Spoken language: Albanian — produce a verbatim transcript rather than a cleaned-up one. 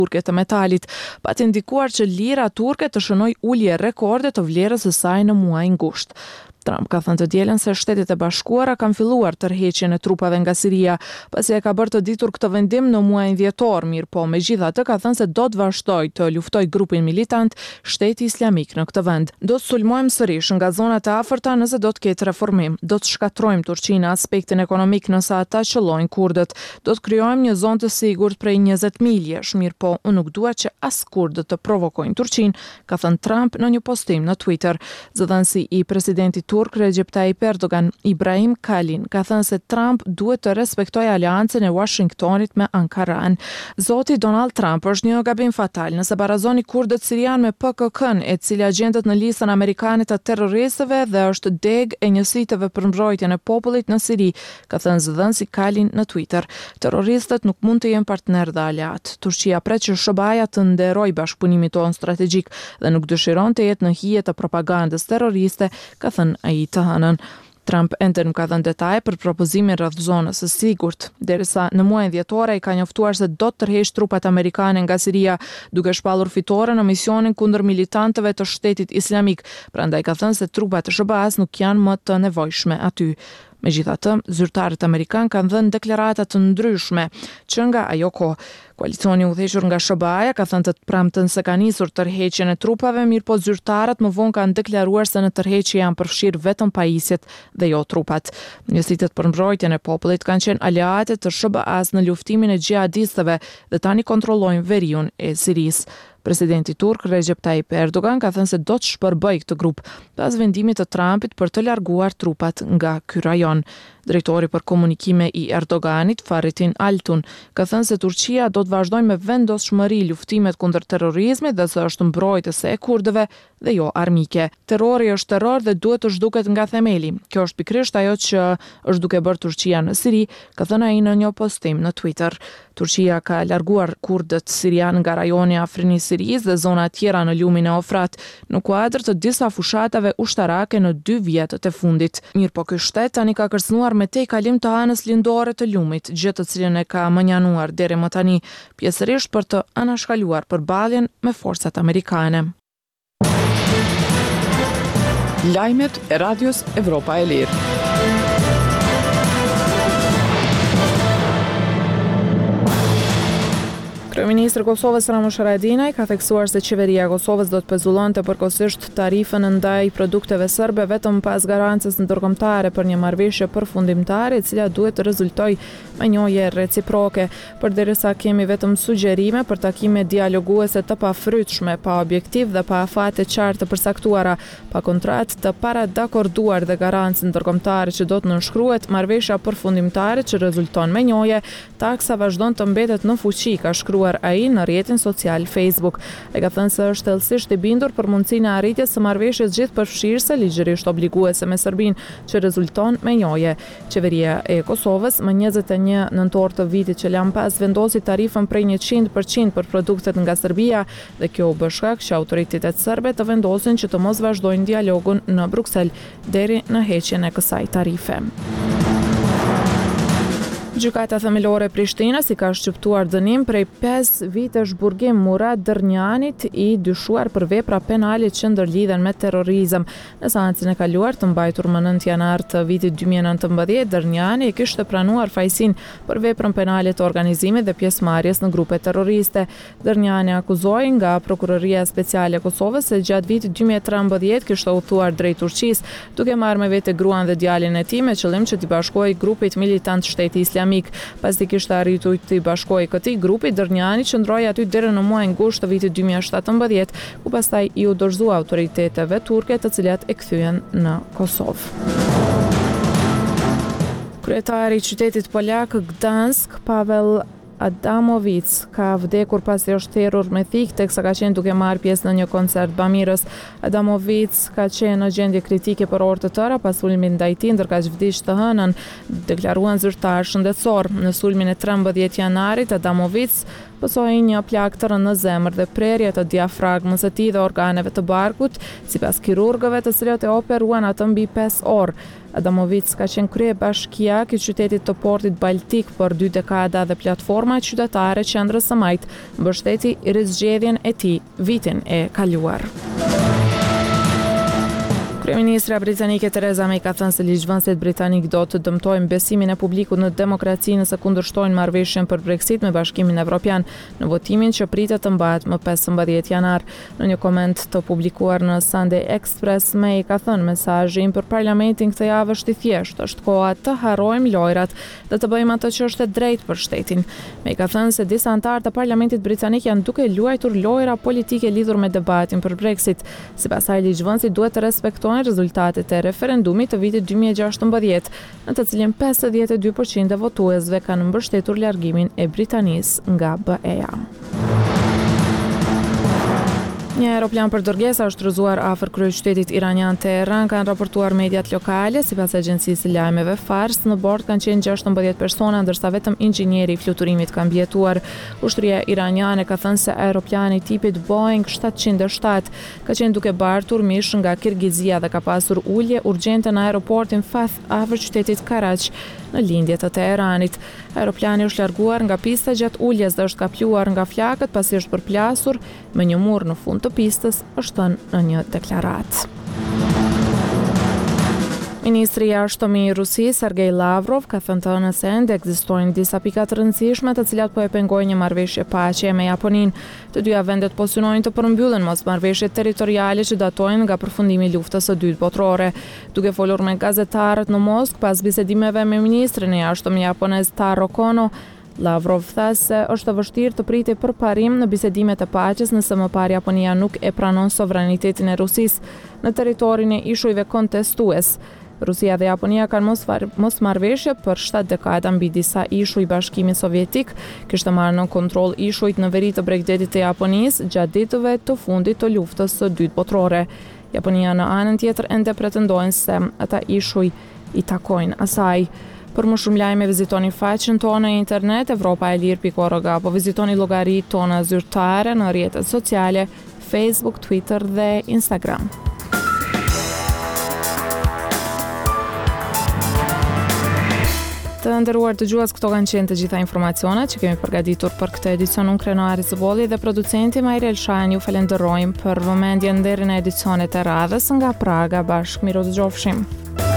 turke të metalit, pa të indikuar që lira turke të shënoi ulje rekorde të vlerës së saj në muajin gusht. Trump ka thënë të dielën se Shtetet e Bashkuara kanë filluar tërheqjen e trupave nga Siria, pasi e ka bërë të ditur këtë vendim në muajin dhjetor, mirë po megjithatë ka thënë se do të vazhdojë të luftojë grupin militant Shteti Islamik në këtë vend. Do të sulmojmë sërish nga zonat e afërta nëse do të ketë reformim. Do të shkatrojmë Turqinë në aspektin ekonomik nëse ata qëllojnë kurdët. Do të krijojmë një zonë të sigurt prej njëzet miljesh, mirë po unë nuk dua që as kurdët të provokojnë Turqinë, ka thënë Trump në një postim në Twitter. Zëdhënësi i presidentit turk Recep Tayyip Erdogan, Ibrahim Kalin, ka thënë se Trump duhet të respektojë aleancën e Washingtonit me Ankaran. Zoti Donald Trump është një gabim fatal nëse barazoni kurdët sirian me P K K-n, e cila gjendet në listën amerikane të terroristëve dhe është deg e njësiteve për mbrojtjen e popullit në Siri, ka thënë zëdhënësi Kalin në Twitter. Terroristët nuk mund të jenë partner dhe aleat. Turqia pret që S B A-ja të nderojë bashkëpunimin tonë strategjik dhe nuk dëshiron të jetë në hije të propagandës terroriste, ka thënë ai të hënën. Trump ende nuk ka dhënë detaje për propozimin rreth zonës së sigurt, derisa në muajin dhjetor ai ka njoftuar se do të tërheqë trupat amerikane nga Siria, duke shpallur fitore në misionin kundër militantëve të Shtetit Islamik. Prandaj ka thënë se trupat e S B A-s nuk janë më të nevojshme aty. Megjithatë, zyrtarët amerikanë kanë dhënë deklarata të ndryshme që nga ajo kohë. Koalicioni udhëhequr nga S B A-ja ka thënë të premten se ka nisur tërheqjen e trupave, mirë po zyrtarët më vonë kanë deklaruar se në tërheqje janë përfshirë vetëm pajisjet dhe jo trupat. Njësitet për mbrojtjen e popullit kanë qenë aleate të S B A-s në luftimin e xhihadistëve dhe tani kontrollojnë veriun e Sirisë. Presidenti turk Recep Tayyip Erdogan ka thënë se do të shpërbëjë këtë grup pas vendimit të Trumpit për të larguar trupat nga ky rajon. Drejtori për komunikime i Erdoganit, Fahrettin Altun, ka thënë se Turqia do të vazhdojë me vendosshmëri luftimet kundër terrorizmit dhe se është mbrojtëse e kurdëve dhe jo armike. Terrori është terror dhe duhet të zhduket nga themeli. Kjo është pikërisht ajo që është duke bërë Turqia në Siri, ka thënë ai në një postim në Twitter. Turqia ka larguar kurdët sirian nga rajoni i Afrinis Siris dhe zona tjera në lumin e Ofrat, në kuadër të disa fushatave ushtarake në dy vjetët e fundit. Mirë po ky shtet tani ka kërcënuar me tej kalim të anës lindore të lumit, gjë të cilën e ka mënjanuar deri më tani, pjesërisht për të anashkaluar përballjen me forcat amerikane. Lajmet e Radios Evropa e Lirë. Kryeministri i Kosovës Ramush Haradinaj ka theksuar se qeveria e Kosovës do të pezullonte përkohësisht tarifën ndaj produkteve serbe vetëm pas garancës ndërkombëtare për një marrëveshje përfundimtare, e cila duhet të rezultojë me njohje reciproke. Përderisa kemi vetëm sugjerime për takime dialoguese të pafrytshme, pa objektiv dhe pa afate qartë të përcaktuara, pa kontratë të paradakorduar dhe garancë ndërkombëtare që do të nënshkruhet, marrëveshja përfundimtare që rezulton me njohje, taksa vazhdon të mbetet në fuqi, ka shkruar ai në rrjetin social Facebook. Ai ka thënë se është thellësisht i bindur për mundësinë e arritjes së marrëveshjes gjithëpërfshirëse ligjërisht obliguese me Serbinë që rezulton me njohje. Qeveria e Kosovës më njëzet e një nëntor të vitit që lan pas vendosi tarifën prej njëqind përqind për produktet nga Serbia dhe kjo u bë shkak që autoritetet serbe të vendosin që të mos vazhdojnë dialogun në Bruksel deri në heqjen e kësaj tarife. Gjykata themelore e Prishtinës i ka shqiptuar dënim prej pesë vitesh burgim Murat Dërnjanit, i dyshuar për vepra penale që ndërlidhen me terrorizëm. Në seancën e kaluar të mbajtur më nëntë janar të vitit dy mijë e nëntëmbëdhjetë, Dërnjani e kishte pranuar fajsin për veprën penale të organizimit dhe pjesëmarrjes në grupe terroriste. Dërnjani akuzoi nga Prokuroria Speciale e Kosovës se gjatë vitit dy mijë e trembëdhjetë kishte udhëtuar drejt Turqisë, duke marrë me vete gruan dhe djalin e tij me qëllim që t'i bashkojë grupit militant Shteti Islamik. Pas të kishte arritur të i bashkojë këtij grupi, Dërnjani qëndroi aty deri në muajin gusht të vitit dy mijë e shtatëmbëdhjetë, ku pastaj i u dorëzua autoriteteve turke, të cilat e kthyen në Kosovë. Kryetari i qytetit polak Gdansk, Pavel Adamovic, ka vdekur pasi është thirrur me thikë teksa ka qenë duke marrë pjesë në një koncert bamirës. Adamovic ka qenë në gjendje kritike për orë të tëra pas sulmit ndaj tij, ndërkaq vdiq të hënën, deklaruan zyrtar shëndetësor. Në sulmin e trembëdhjetë janarit, Adamovic Pasoi një plagë të rënë në zemër dhe prerje të diafragmës së tij dhe organeve të barkut, sipas kirurgëve të cilët e operuan atë mbi pesë orë. Adamovic ka qenë kryebashkiak i qytetit të portit Baltik për dy dekada dhe platforma qytetare Qendrës së Majt mbështeti rizgjedhjen e tij vitin e kaluar. Kryeministra britanike Theresa May ka thënë se ligjvënësit britanik do të dëmtojnë besimin e publikut në demokraci nëse kundërshtojnë marrëveshjen për Brexit me Bashkimin Evropian në votimin që pritet të mbahet më pesëmbëdhjetë janar. Në një koment të publikuar në Sunday Express, May ka thënë mesazhi im për parlamentin këtë javë është i thjeshtë, është koha të harrojmë lojrat dhe të bëjmë atë që është e drejtë për shtetin. May ka thënë se disa anëtarë të parlamentit britanik janë duke luajtur lojra politike lidhur me debatin për Brexit. Sipas saj, ligjvënësit duhet të respektojnë rezultatet e referendumit të vitit dy mijë e gjashtëmbëdhjetë, në të cilin pesëdhjetë e dy përqind e votuesve kanë mbështetur largimin e Britanisë nga B E-ja. Një aeroplan për dërgesa është rrëzuar afër kryeqytetit iranian Teheran, kanë raportuar mediat lokale. Sipas agjencisë së lajmeve Fars, në bord kanë qenë gjashtëmbëdhjetë persona, ndërsa vetëm inxhinieri i fluturimit ka mbijetuar. Ushtria iraniane ka thënë se aeroplani tipit Boeing shtatëqind e shtatë ka qenë duke bartur mish nga Kirgizia dhe ka pasur ulje urgjente në aeroportin Fath afër qytetit Karaj në lindje të Teheranit. Aeroplani është larguar nga pista gjatë uljes dhe është kapluar nga flakët pasi është përplasur me një mur në fund të pistës, është thënë në një deklaratë. Ministri i jashtëm i Rusisë, Sergej Lavrov, ka thënë të N S N-d ekzistojnë disa pika të rëndësishme të cilat po e pengojnë një marrëveshje paqe me Japoninë. Të dyja vendet po synojnë të përmbyllen mosmarrëveshjet territoriale që datojnë nga përfundimi i luftës së dytë botërore. Duke folur me gazetarët në Moskë pas bisedimeve me ministrin e jashtëm japonez Taro Kono, Lavrov tha se është e vështirë të pritej përparim në bisedimet e paqes nëse më parë Japonia nuk e pranon sovranitetin e Rusisë në territorin e ishujve kontestues. Rusia dhe Japonia kanë mosmarrëveshje për shtatë dekada mbi disa ishuj. Bashkimi Sovjetik kishte marrë në kontroll ishujt në veri të Bregdetit të Japonisë gjatë ditëve të fundit të luftës së dytë botërore. Japonia në anën tjetër ende pretendojnë se ata ishuj i takojnë asaj. Për më shumë lajme vizitoni faqen tonë në internet evropa e lirë pikë org apo vizitoni llogaritë tona zyrtare në rrjetet sociale Facebook, Twitter dhe Instagram. Të nderuar dëgjues, këto kanë qenë të gjitha informacionet që kemi përgatitur për këtë edicion. Unë Krenari Zëbolli dhe producenti Majri Elshan ju falenderojmë për vëmendjen deri në edicionet e radhës nga Praga. Bashkë miru dëgjofshim.